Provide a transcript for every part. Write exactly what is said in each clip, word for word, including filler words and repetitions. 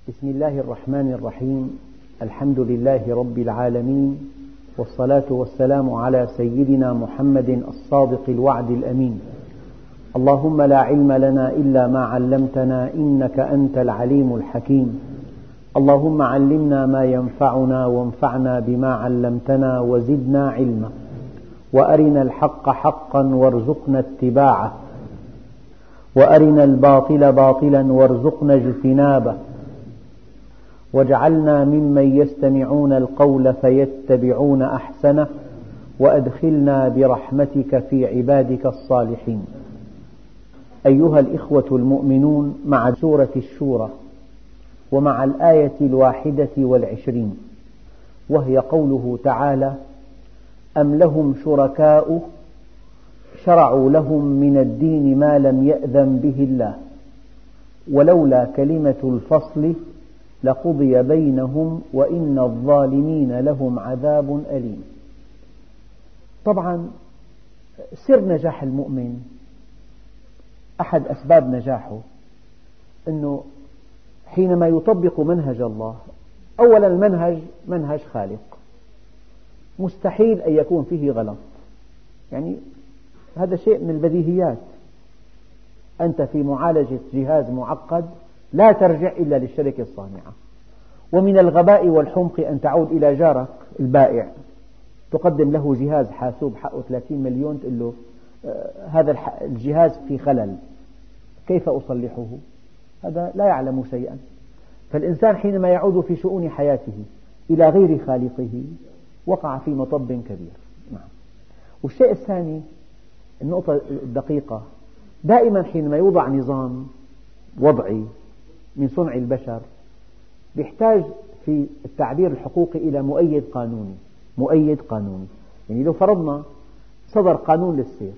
بسم الله الرحمن الرحيم. الحمد لله رب العالمين، والصلاة والسلام على سيدنا محمد الصادق الوعد الأمين. اللهم لا علم لنا إلا ما علمتنا إنك أنت العليم الحكيم. اللهم علمنا ما ينفعنا وانفعنا بما علمتنا وزدنا علما، وأرنا الحق حقا وارزقنا اتباعه، وأرنا الباطل باطلا وارزقنا اجتنابه، واجعلنا ممن يستمعون القول فيتبعون أحسنه، وأدخلنا برحمتك في عبادك الصالحين. أيها الإخوة المؤمنون، مع سورة الشورى ومع الآية الواحدة والعشرين، وهي قوله تعالى: أم لهم شركاء شرعوا لهم من الدين ما لم يأذن به الله ولولا كلمة الفصل لقضي بينهم وإن الظالمين لهم عذاب أليم. طبعا سر نجاح المؤمن، أحد أسباب نجاحه أنه حينما يطبق منهج الله، أولا المنهج منهج خالق، مستحيل أن يكون فيه غلط، يعني هذا شيء من البديهيات. أنت في معالجة جهاز معقد لا ترجع إلا للشركة الصانعة. ومن الغباء والحمق أن تعود إلى جارك البائع تقدم له جهاز حاسوب حقه ثلاثين مليون، تقول له هذا الجهاز في خلل، كيف أصلحه؟ هذا لا يعلم شيئا. فالإنسان حينما يعود في شؤون حياته إلى غير خالقه وقع في مطب كبير. نعم. والشيء الثاني، النقطة الدقيقة، دائما حينما يوضع نظام وضعي من صنع البشر يحتاج في التعبير الحقوقي إلى مؤيد قانوني. مؤيد قانوني يعني لو فرضنا صدر قانون للسير،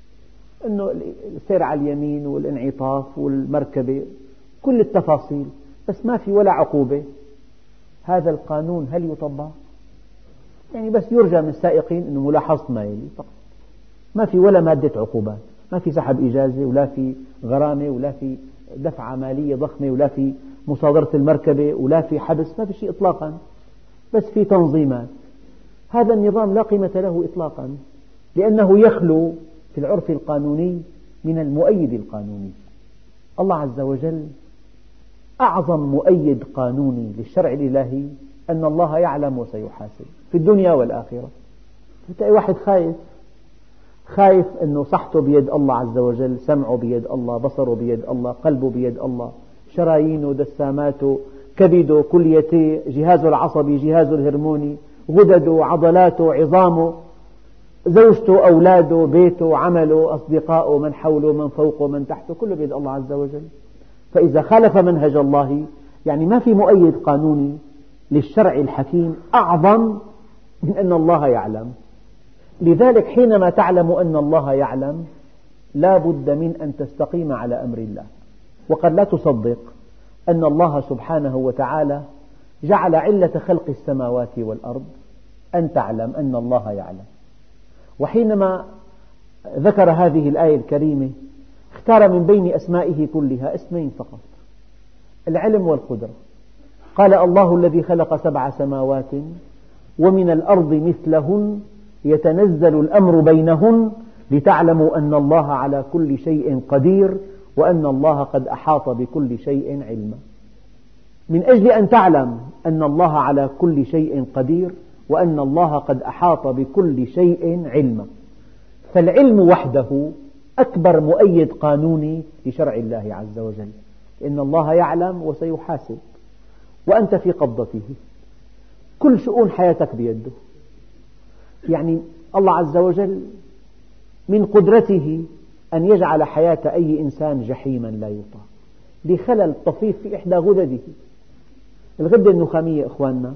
أنه السير على اليمين والانعطاف والمركبة، كل التفاصيل، بس ما في ولا عقوبة، هذا القانون هل يطبق؟ يعني بس يرجى من السائقين أنه ملاحظة مايل فقط، ما في ولا مادة عقوبات، ما في سحب إجازة ولا في غرامة ولا في دفعة مالية ضخمة ولا في مصادرة المركبة ولا في حبس، ما في شيء إطلاقا، بس في تنظيمات. هذا النظام لا قيمة له إطلاقا، لأنه يخلو في العرف القانوني من المؤيد القانوني. الله عز وجل أعظم مؤيد قانوني للشرع الإلهي أن الله يعلم وسيحاسب في الدنيا والآخرة. أي واحد خايف خايف أنه صحته بيد الله عز وجل، سمعه بيد الله، بصره بيد الله، قلبه بيد الله، شرايينه، دساماته، كبده، كليته، جهازه العصبي، جهازه الهرموني، غدده، عضلاته، عظامه، زوجته، أولاده، بيته، عمله، أصدقائه، من حوله، من فوقه، من تحته، كله بيد الله عز وجل. فإذا خالف منهج الله يعني ما في مؤيد قانوني للشرع الحكيم أعظم من أن الله يعلم. لذلك حينما تعلم أن الله يعلم لا بد من أن تستقيم على أمر الله. وقد لا تصدق أن الله سبحانه وتعالى جعل علة خلق السماوات والأرض أن تعلم أن الله يعلم. وحينما ذكر هذه الآية الكريمة اختار من بين أسمائه كلها اسمين فقط: العلم والقدرة. قال: الله الذي خلق سبع سماوات ومن الأرض مثلهن يتنزل الأمر بينهن لتعلموا أن الله على كل شيء قدير وأن الله قد أحاط بكل شيء علما. من أجل أن تعلم أن الله على كل شيء قدير وأن الله قد أحاط بكل شيء علما، فالعلم وحده أكبر مؤيد قانوني لشرع الله عز وجل، إن الله يعلم وسيحاسب، وأنت في قبضته، كل شؤون حياتك بيده. يعني الله عز وجل من قدرته أن يجعل حياة أي إنسان جحيما لا يطاق لخلل طفيف في إحدى غدده. الغدة النخامية إخواننا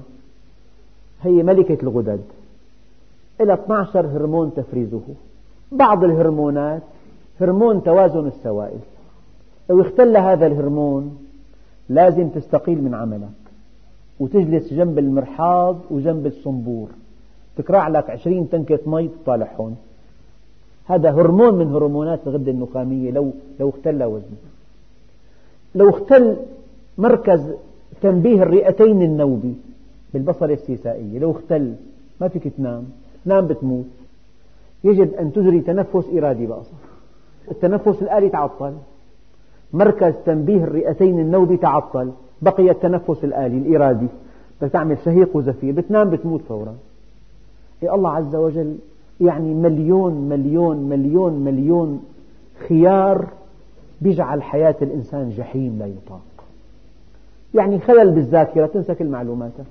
هي ملكة الغدد، إلى اثني عشر هرمون تفريزه. بعض الهرمونات هرمون توازن السوائل، لو اختل هذا الهرمون لازم تستقيل من عملك وتجلس جنب المرحاض وجنب الصنبور، تكرع لك عشرين تنكة مي تطالعهم. هذا هرمون من هرمونات الغدة النخامية لو لو اختل وزنه. لو اختل مركز تنبيه الرئتين النوبي بالبصر السيسائية، لو اختل ما فيك تنام، تنام بتموت. يجب أن تجري تنفس إرادي بقى، التنفس الآلي تعطل، مركز تنبيه الرئتين النوبي تعطل، بقي التنفس الآلي الإرادي، بتعمل شهيق وزفير، بتنام بتموت فورا. إيه الله عز وجل يعني مليون مليون مليون مليون خيار بيجعل حياة الإنسان جحيم لا يطاق. يعني خلل بالذاكرة، تنسى كل معلوماتك.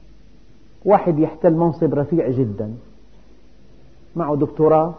واحد يحتل منصب رفيع جدا، معه دكتوراه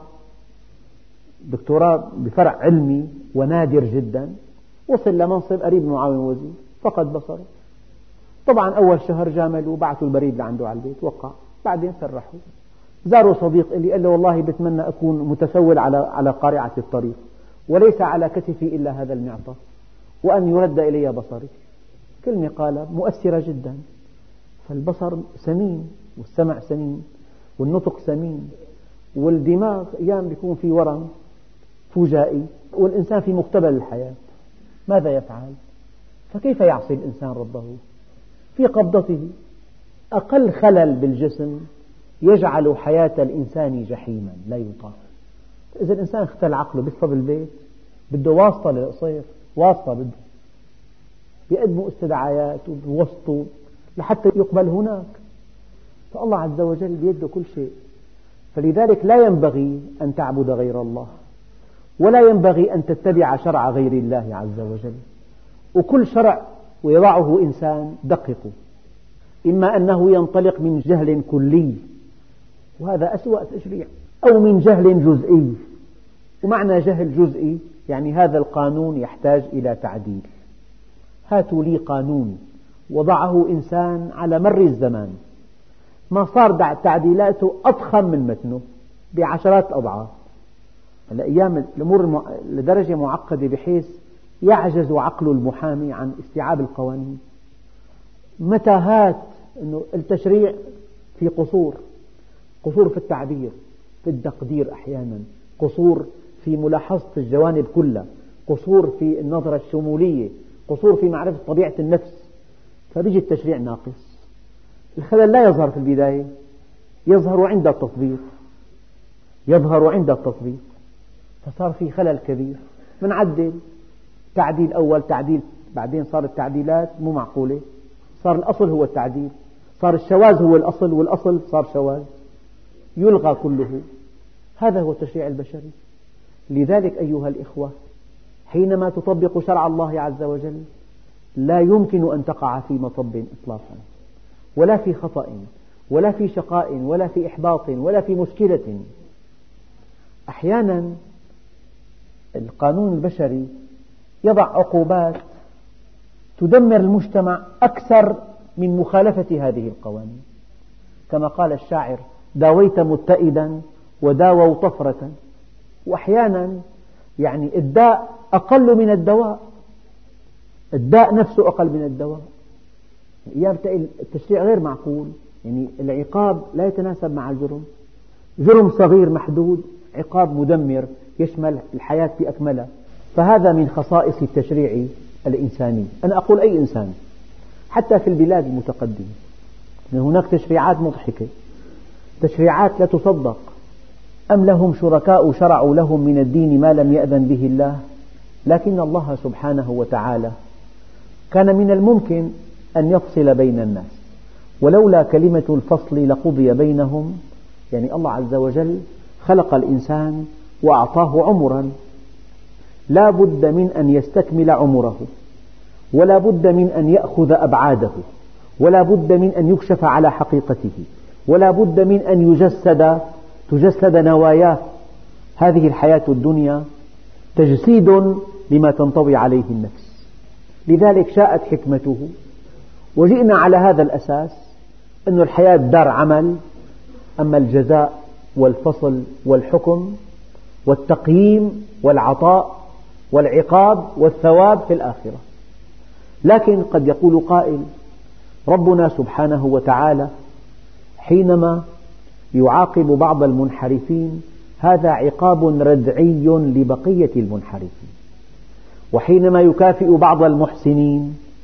دكتوراه بفرع علمي ونادر جدا، وصل لمنصب قريب معاون وزير، فقد بصره. طبعا أول شهر جاملوا، بعثوا البريد لعنده على البيت، وقع، بعدين سرحوا. زاروا صديق لي قال له والله بتمنى أكون متسول على على قارعة الطريق، وليس على كتفي إلا هذا المعطف، وأن يرد إلي بصري. كلمة قالها مؤثرة جدا. فالبصر سمين، والسمع سمين، والنطق سمين، والدماغ أيام يكون في ورم فجائي، والإنسان في مقتبل الحياة، ماذا يفعل؟ فكيف يعصي الإنسان ربه؟ في قبضته. أقل خلل بالجسم يجعل حياة الإنسان جحيما لا يطاق. إذا الإنسان اختل عقله بيصفى بالبيت، بده واسطة للقصير، واسطة بده، بيقدموا استدعايات وبوسطوا لحتى يقبل هناك. فالله عز وجل بيده كل شيء. فلذلك لا ينبغي أن تعبد غير الله، ولا ينبغي أن تتبع شرع غير الله عز وجل. وكل شرع ويضعه إنسان دققوا، إما أنه ينطلق من جهل كلي، وهذا أسوأ تشريع، أو من جهل جزئي. ومعنى جهل جزئي يعني هذا القانون يحتاج إلى تعديل. هاتوا لي قانون وضعه إنسان على مر الزمان، ما صار تعديلاته أضخم من متنه بعشرات أضعاف. الأيام الأمور لدرجة معقدة بحيث يعجز عقل المحامي عن استيعاب القوانين. متاهات، إنه التشريع في قصور، قصور في التعبير، في التقدير أحيانا، قصور في ملاحظة الجوانب كلها، قصور في النظرة الشمولية، قصور في معرفة طبيعة النفس. فبيجي التشريع ناقص. الخلل لا يظهر في البداية، يظهر عند التطبيق، يظهر عند التطبيق. فصار في خلل كبير، منعدل تعديل أول تعديل، بعدين صار التعديلات مو معقولة، صار الأصل هو التعديل، صار الشواذ هو الأصل، والأصل صار شواذ، يلغى كله. هذا هو التشريع البشري. لذلك أيها الإخوة، حينما تطبق شرع الله عز وجل لا يمكن أن تقع في مطب إطلاقا، ولا في خطأ، ولا في شقاء، ولا في إحباط، ولا في مشكلة. أحيانا القانون البشري يضع عقوبات تدمر المجتمع أكثر من مخالفة هذه القوانين. كما قال الشاعر: داويت متئدا وداووا طفرة. وأحيانا يعني الداء أقل من الدواء، الداء نفسه أقل من الدواء. أيام التشريع غير معقول، يعني العقاب لا يتناسب مع الجرم. جرم صغير محدود، عقاب مدمر يشمل الحياة بأكملها. فهذا من خصائص التشريع الإنساني. أنا أقول أي إنسان، حتى في البلاد المتقدمة هناك تشريعات مضحكة، تشريعات لا تصدق. أم لهم شركاء شرعوا لهم من الدين ما لم يأذن به الله. لكن الله سبحانه وتعالى كان من الممكن أن يفصل بين الناس، ولولا كلمة الفصل لقضي بينهم. يعني الله عز وجل خلق الإنسان وأعطاه عمرا، لا بد من أن يستكمل عمره، ولا بد من أن يأخذ أبعاده، ولا بد من أن يكشف على حقيقته، ولا بد من أن يجسد تجسد نواياه. هذه الحياة الدنيا تجسيد لما تنطوي عليه النفس. لذلك شاءت حكمته وجئنا على هذا الأساس، أن الحياة دار عمل، أما الجزاء والفصل والحكم والتقييم والعطاء والعقاب والثواب في الآخرة. لكن قد يقول قائل: ربنا سبحانه وتعالى حينما يعاقب بعض المنحرفين هذا عقاب ردعي لبقية المنحرفين، وحينما يكافئ بعض المحسنين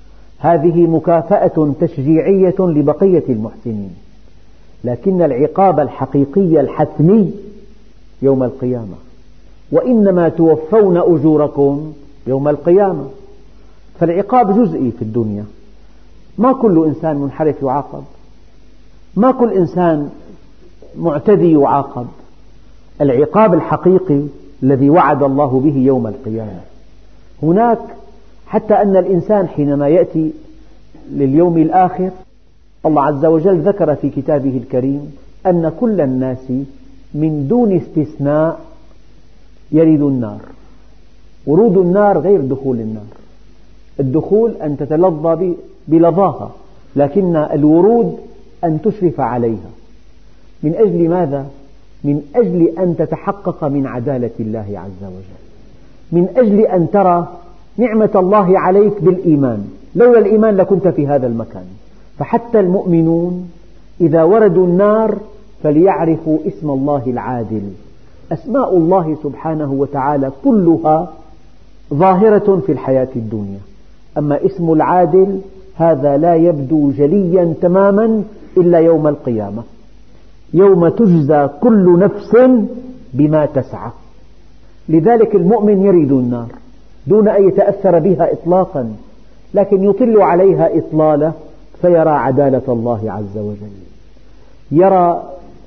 هذه مكافأة تشجيعية لبقية المحسنين، لكن العقاب الحقيقي الحتمي يوم القيامة، وإنما توفون أجوركم يوم القيامة. فالعقاب جزئي في الدنيا، ما كل إنسان منحرف يعاقب، ما كل إنسان معتدي يعاقب. العقاب الحقيقي الذي وعد الله به يوم القيامة. هناك حتى أن الإنسان حينما يأتي لليوم الآخر، الله عز وجل ذكر في كتابه الكريم أن كل الناس من دون استثناء يرد النار. ورود النار غير دخول النار. الدخول أن تتلظى بلظاها، لكن الورود أن تشرف عليها. من أجل ماذا؟ من أجل أن تتحقق من عدالة الله عز وجل، من أجل أن ترى نعمة الله عليك بالإيمان. لولا الإيمان لكنت في هذا المكان. فحتى المؤمنون إذا وردوا النار فليعرفوا اسم الله العادل. أسماء الله سبحانه وتعالى كلها ظاهرة في الحياة الدنيا، أما اسم العادل هذا لا يبدو جليا تماما إلا يوم القيامة، يوم تجزى كل نفس بما تسعى. لذلك المؤمن يرد النار دون أن يتأثر بها إطلاقا، لكن يطل عليها إطلالة فيرى عدالة الله عز وجل، يرى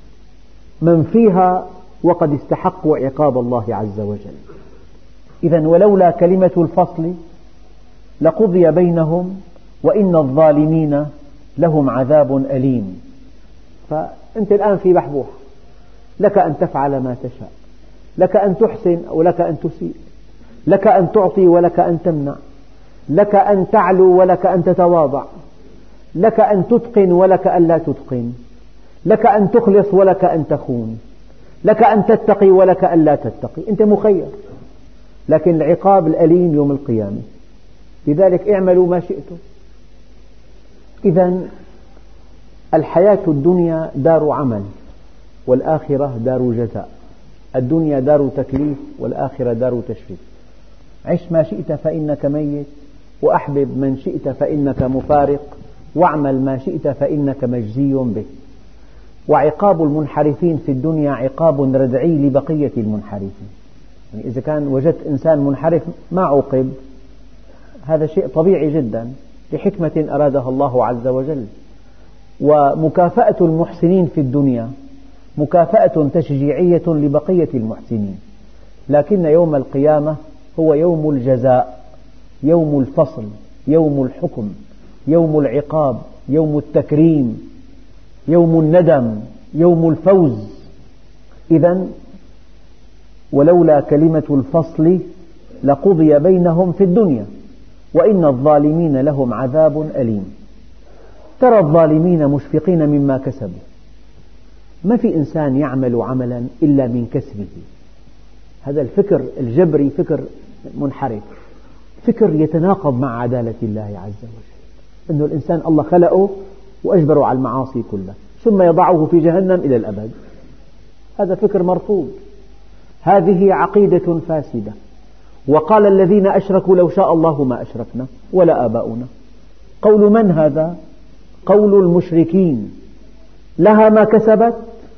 من فيها وقد استحقوا عقاب الله عز وجل. إذن ولولا كلمة الفصل لقضي بينهم وإن الظالمين لهم عذاب أليم. فأنت الآن في بحبوحة، لك أن تفعل ما تشاء، لك أن تحسن ولك أن تسيء، لك أن تعطي ولك أن تمنع، لك أن تعلو ولك أن تتواضع، لك أن تتقن ولك أن لا تتقن، لك أن تخلص ولك أن تخون، لك أن تتقي ولك أن لا تتقي. أنت مخير، لكن العقاب الأليم يوم القيامة. لذلك اعملوا ما شئتم. إذن الحياة الدنيا دار عمل، والآخرة دار جزاء. الدنيا دار تكليف، والآخرة دار تشريف. عش ما شئت فإنك ميت، وأحبب من شئت فإنك مفارق، واعمل ما شئت فإنك مجزي به. وعقاب المنحرفين في الدنيا عقاب ردعي لبقية المنحرفين. يعني إذا كان وجدت إنسان منحرف ما عوقب، هذا شيء طبيعي جدا لحكمة أرادها الله عز وجل. ومكافأة المحسنين في الدنيا مكافأة تشجيعية لبقية المحسنين، لكن يوم القيامة هو يوم الجزاء، يوم الفصل، يوم الحكم، يوم العقاب، يوم التكريم، يوم الندم، يوم الفوز. إذن ولولا كلمة الفصل لقضي بينهم في الدنيا وإن الظالمين لهم عذاب أليم. ترى الظالمين مشفقين مما كسبوا. ما في إنسان يعمل عملا إلا من كسبه. هذا الفكر الجبري فكر منحرف، فكر يتناقض مع عدالة الله عز وجل، أنه الإنسان الله خلقه وأجبره على المعاصي كلها ثم يضعه في جهنم إلى الأبد. هذا فكر مرفوض، هذه عقيدة فاسدة. وقال الذين أشركوا لو شاء الله ما أشركنا ولا آباؤنا. قول من هذا؟ قول المشركين. لها ما كسبت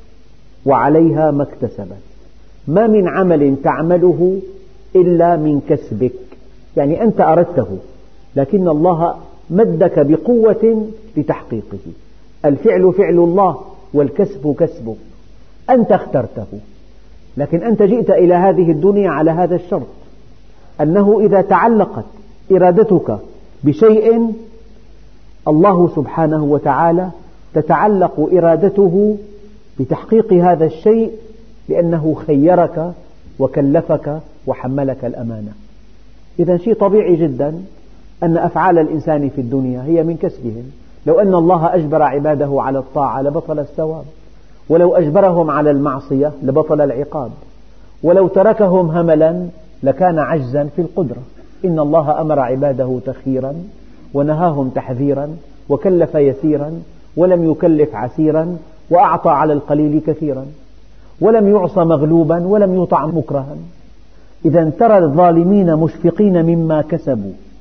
وعليها ما اكتسبت. ما من عمل تعمله إلا من كسبك، يعني أنت أردته لكن الله مدك بقوة لتحقيقه. الفعل فعل الله والكسب كسبك، أنت اخترته، لكن أنت جئت إلى هذه الدنيا على هذا الشرط، أنه إذا تعلقت إرادتك بشيء الله سبحانه وتعالى تتعلق إرادته بتحقيق هذا الشيء، لأنه خيرك وكلفك وحملك الأمانة. إذن شيء طبيعي جدا أن أفعال الإنسان في الدنيا هي من كسبهم. لو أن الله أجبر عباده على الطاعة لبطل الثواب، ولو أجبرهم على المعصية لبطل العقاب، ولو تركهم هملا لكان عجزا في القدرة. إن الله أمر عباده تخييرا ونهاهم تحذيرا، وكلف يسيرا ولم يكلف عسيرا، وأعطى على القليل كثيرا، ولم يعص مغلوبا ولم يطع مكرها. إذا ترى الظالمين مشفقين مما كسبوا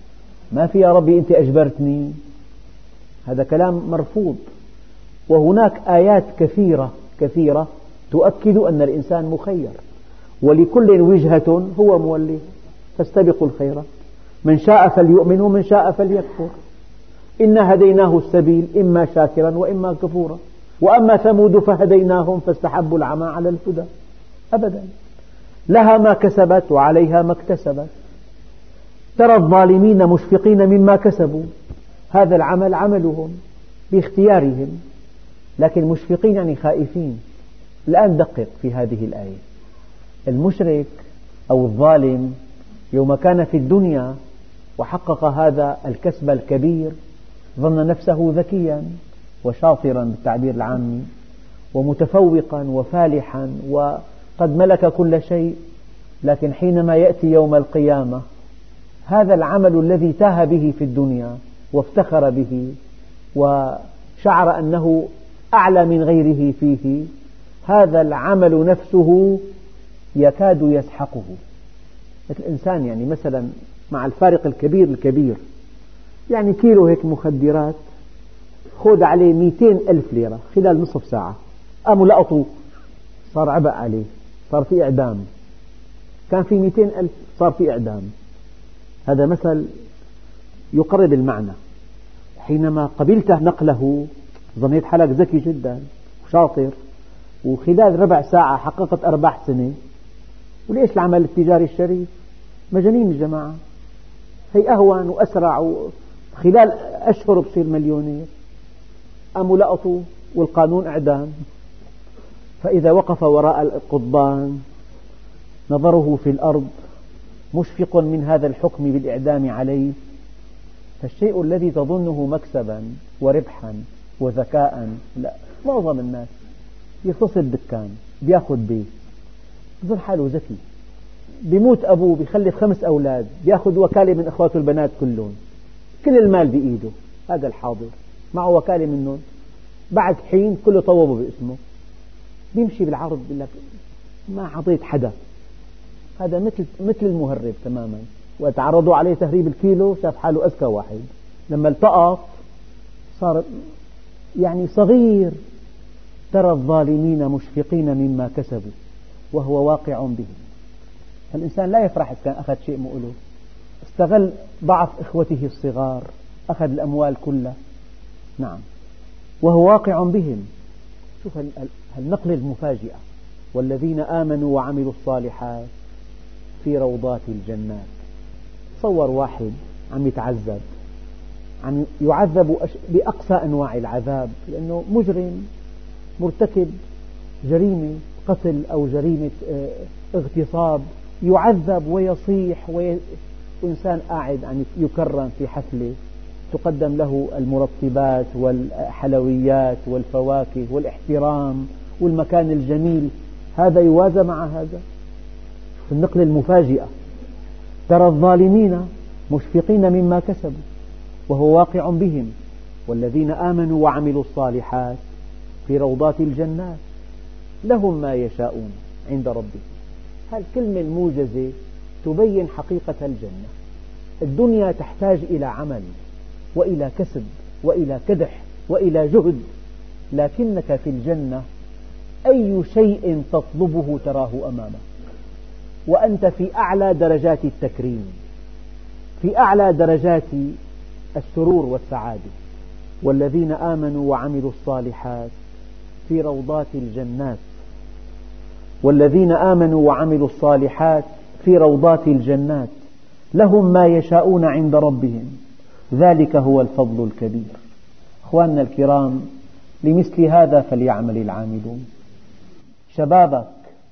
ما في يا ربي أنت أجبرتني، هذا كلام مرفوض. وهناك آيات كثيرة كثيرة تؤكد أن الإنسان مخير، ولكل وجهة هو موليه، فاستبقوا الخيرات، من شاء فليؤمن ومن شاء فليكفر، إنا هديناه السبيل إما شاكرا وإما كفورا، وأما ثمود فهديناهم فاستحبوا العمى على الهدى. أبدا، لها ما كسبت وعليها ما اكتسبت. ترى الظالمين مشفقين مما كسبوا، هذا العمل عملهم باختيارهم، لكن مشفقين يعني خائفين. الآن دقق في هذه الآية، المشرك أو الظالم يوم كان في الدنيا وحقق هذا الكسب الكبير ظن نفسه ذكيا وشاطرا بالتعبير العامي ومتفوقا وفالحا وقد ملك كل شيء، لكن حينما يأتي يوم القيامة هذا العمل الذي تاه به في الدنيا وافتخر به وشعر أنه أعلى من غيره فيه، هذا العمل نفسه يكاد يسحقه. الإنسان يعني مثلا مع الفارق الكبير الكبير، يعني كيلو هيك مخدرات خذ عليه مئتين ألف ليرة خلال نصف ساعة، قاموا لقطوا صار عبء عليه، صار في إعدام. كان في مئتين ألف صار في إعدام. هذا مثل يقرب المعنى. حينما قبلت نقله ظنيت حالك ذكي جدا وشاطر، وخلال ربع ساعة حققت أرباح سنة. وليش العمل التجاري الشريف؟ مجانين الجماعة، هي أهون وأسرع، خلال أشهر بصير مليونير. قاموا لقطوا والقانون إعدام. فإذا وقف وراء القضبان نظره في الأرض مشفق من هذا الحكم بالإعدام عليه، فالشيء الذي تظنه مكسبا وربحا وذكاء، لا، معظم الناس يختصر دكان بياخذ بيت بظن حاله ذكي، بيموت أبوه بيخلف خمس أولاد بياخذ وكالة من أخواته البنات كلهم، كل المال بإيده، هذا الحاضر معه وكالة منهم، بعد حين كله طوبه باسمه، بيمشي بالعرض بيقول لك ما عطيت حدا. هذا مثل مثل المهرب تماما، وتعرضوا عليه تهريب الكيلو شاف حاله أذكى واحد، لما التقط صار يعني صغير. ترى الظالمين مشفقين مما كسبوا وهو واقع بهم. الإنسان لا يفرح إذا كان أخذ شيء مؤلف، استغل ضعف إخوته الصغار، أخذ الأموال كلها، نعم، وهو واقع بهم. شوف النقلة المفاجئة، والذين آمنوا وعملوا الصالحات في روضات الجنات. تصور واحد عم يتعذب، عم يعذب بأقصى أنواع العذاب، لأنه مجرم مرتكب جريمة قتل أو جريمة اغتصاب، يعذب ويصيح، وإنسان قاعد عم يكرم في حفلة تقدم له المرطبات والحلويات والفواكه والاحترام والمكان الجميل، هذا يوازى مع هذا. في النقلة المفاجئة، ترى الظالمين مشفقين مما كسبوا وهو واقع بهم، والذين آمنوا وعملوا الصالحات في روضات الجنات لهم ما يشاءون عند ربهم. هالكلمة الموجزة تبين حقيقة الجنة. الدنيا تحتاج إلى عمل وإلى كسب وإلى كدح وإلى جهد، لكنك في الجنة أي شيء تطلبه تراه أمامك، وأنت في أعلى درجات التكريم، في أعلى درجات السرور والسعادة. والذين آمنوا وعملوا الصالحات في روضات الجنات، والذين آمنوا وعملوا الصالحات في روضات الجنات لهم ما يشاءون عند ربهم ذلك هو الفضل الكبير. أخواننا الكرام، لمثل هذا فليعمل العاملون. شبابك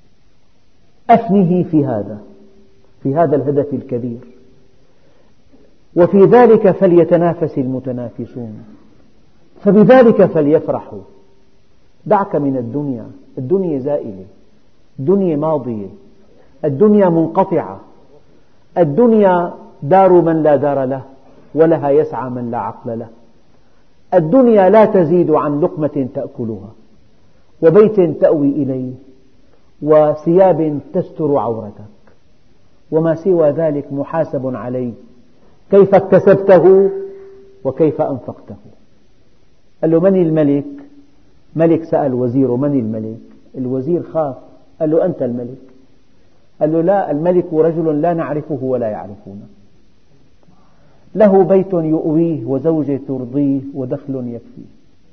أفنه في هذا في هذا الهدف الكبير، وفي ذلك فليتنافس المتنافسون، فبذلك فليفرحوا. دعك من الدنيا، الدنيا زائلة، الدنيا ماضية، الدنيا منقطعة، الدنيا دار من لا دار له، ولها يسعى من لا عقل له. الدنيا لا تزيد عن لقمة تأكلها، وبيت تأوي إليه، وثياب تستر عورتك، وما سوى ذلك محاسب عليه كيف اكتسبته وكيف أنفقته. قال له: من الملك؟ ملك سأل وزيره: من الملك؟ الوزير خاف، قال له: أنت الملك. قال له: لا، الملك رجل لا نعرفه ولا يعرفونه، له بيت يؤويه وزوجة ترضيه ودخل يكفيه،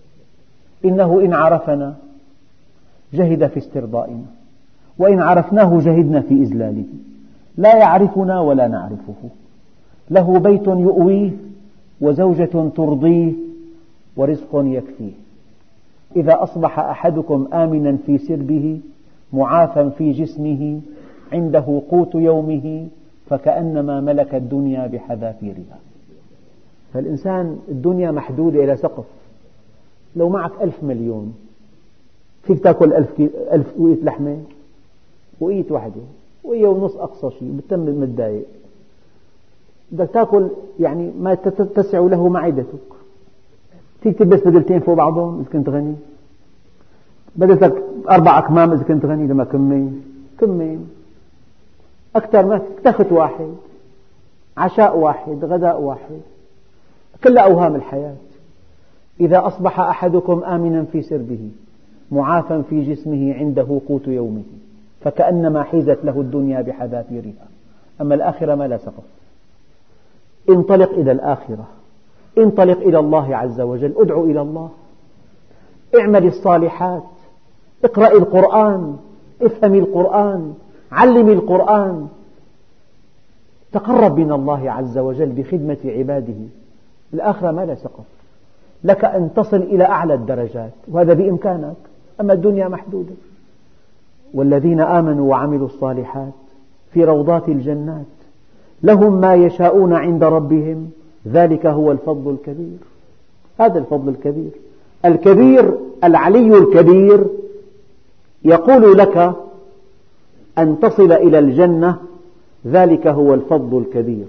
إنه إن عرفنا جهد في استرضائنا، وإن عرفناه جهدنا في إذلاله، لا يعرفنا ولا نعرفه، له بيت يؤويه وزوجة ترضيه ورزق يكفيه. إذا أصبح أحدكم آمنا في سربه معافى في جسمه عنده قوت يومه فكأنما ملك الدنيا بحذافيرها. فالإنسان الدنيا محدودة إلى سقف. لو معك ألف مليون فيك تأكل ألف, ألف وقية لحمة، وقية واحدة، وقية ونص أقصى شيء، بتتم متضايق. بدك تأكل يعني ما تتسع له معدتك. فيك تلبس بدلتين فوق بعضهم إذا كنت غني، بدلتك أربع أكمام إذا كنت غني، لما كمين كمين أكثر ما تخت واحد، عشاء واحد، غداء واحد، كل أوهام الحياة. إذا أصبح أحدكم آمنا في سربه معافى في جسمه عنده قوت يومه فكأنما حيزت له الدنيا بحذافيرها. أما الآخرة ما لا سقف. انطلق إلى الآخرة، انطلق إلى الله عز وجل، ادع إلى الله، اعمل الصالحات، اقرأ القرآن، افهم القرآن، علم القرآن، تقرب من الله عز وجل بخدمة عباده. الآخرة ما لا سقف، لك أن تصل إلى أعلى الدرجات وهذا بإمكانك، أما الدنيا محدودة. والذين آمنوا وعملوا الصالحات في روضات الجنات لهم ما يشاءون عند ربهم ذلك هو الفضل الكبير. هذا الفضل الكبير الكبير العلي الكبير يقول لك أن تصل إلى الجنة، ذلك هو الفضل الكبير.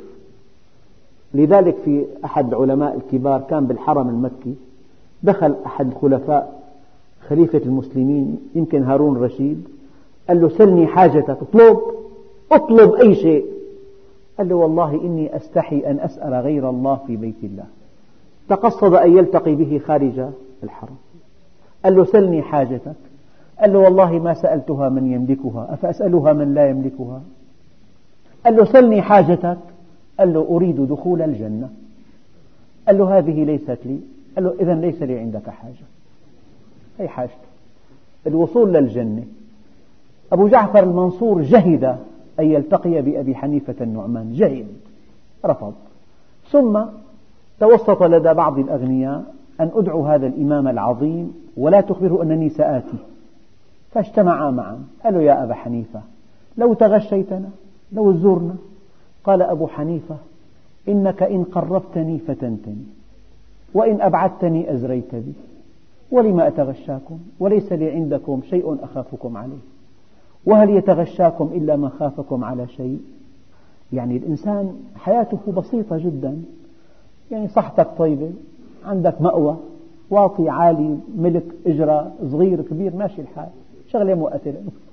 لذلك في أحد علماء الكبار كان بالحرم المكي، دخل أحد خلفاء خليفة المسلمين يمكن هارون الرشيد، قال له: سلني حاجتك، اطلب اطلب أي شيء. قال له: والله إني أستحي أن أسأل غير الله في بيت الله. تقصد أن يلتقي به خارج الحرم. قال له: سلني حاجتك. قال له: والله ما سألتها من يملكها، أفأسألها من لا يملكها؟ قال له: سلني حاجتك. قال له: أريد دخول الجنة. قال له: هذه ليست لي. قال له: إذن ليس لي عندك حاجة، هي حاجته الوصول للجنة. أبو جعفر المنصور جهد أن يلتقي بأبي حنيفة النعمان، جهد، رفض. ثم توسط لدى بعض الأغنياء أن أدعو هذا الإمام العظيم ولا تخبره أنني سآتي، فاجتمعا معا. قالوا: يا أبا حنيفة لو تغشيتنا، لو زرنا. قال أبو حنيفة: إنك إن قربتني فتنتني، وإن أبعدتني أزريت بي، ولما أتغشاكم وليس لي عندكم شيء أخافكم عليه، وهل يتغشاكم إلا من خافكم على شيء؟ يعني الإنسان حياته بسيطة جدا، يعني صحتك طيبة، عندك مأوى، واطي عالي، ملك، إجرة، صغير كبير، ماشي الحال، شغلة مؤقتة.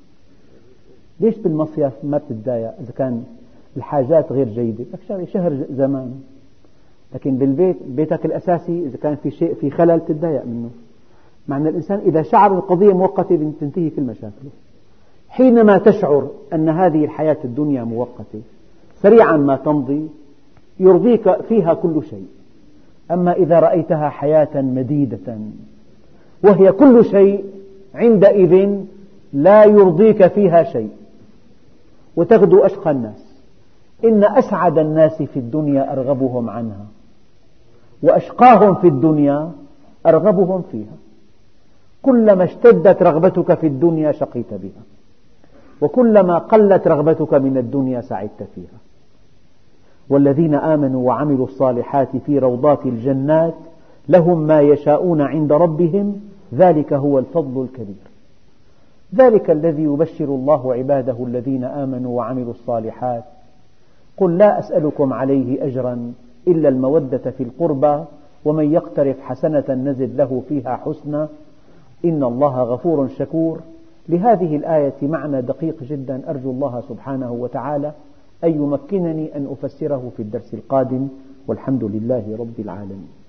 ليش بالمصيف ما بتتضايق إذا كان الحاجات غير جيدة؟ لك شهر زمان. لكن بالبيت، بيتك الأساسي إذا كان في شيء في خلل تتضايق منه. مع أن الإنسان إذا شعر القضية مؤقتة تنتهي كل مشاكله. حينما تشعر أن هذه الحياة الدنيا مؤقتة سريعا ما تمضي يرضيك فيها كل شيء. أما إذا رأيتها حياة مديدة وهي كل شيء، عندئذ لا يرضيك فيها شيء وتغدو أشقى الناس. إن أسعد الناس في الدنيا أرغبهم عنها، وأشقاهم في الدنيا أرغبهم فيها. كلما اشتدت رغبتك في الدنيا شقيت بها، وكلما قلت رغبتك من الدنيا سعدت فيها. والذين آمنوا وعملوا الصالحات في روضات الجنات لهم ما يشاءون عند ربهم ذلك هو الفضل الكبير. ذلك الذي يبشر الله عباده الذين آمنوا وعملوا الصالحات. قل لا أسألكم عليه أجرا إلا المودة في القربى ومن يقترف حسنة نزد له فيها حسنا إن الله غفور شكور. لهذه الآية معنى دقيق جدا، أرجو الله سبحانه وتعالى أن يمكنني أن أفسره في الدرس القادم. والحمد لله رب العالمين.